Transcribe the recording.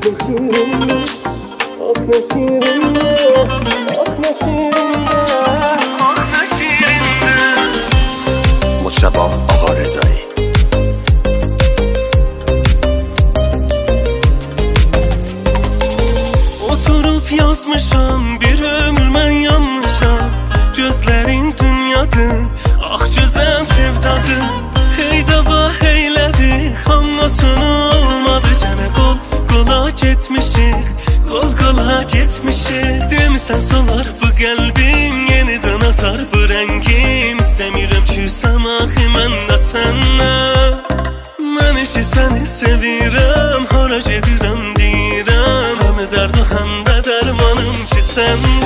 مجتبی آقارضایی. Oturup yazmışam bir ömür mən yanmışam. Gözlərin dünyadır, ah gözəl sevdadır. Heydava heylədi, amma sonu olmadı. Gənə qol qola getmişik, qol qola getmişik. Demisən solar bu qəlbim, yenidən atar bu rəngim. İstəmirəm küsəm axı mən də səndən. Mən işi səni sevirəm, hara gedirəm deyirəm. Həm dərd həm də dərmanım ki sən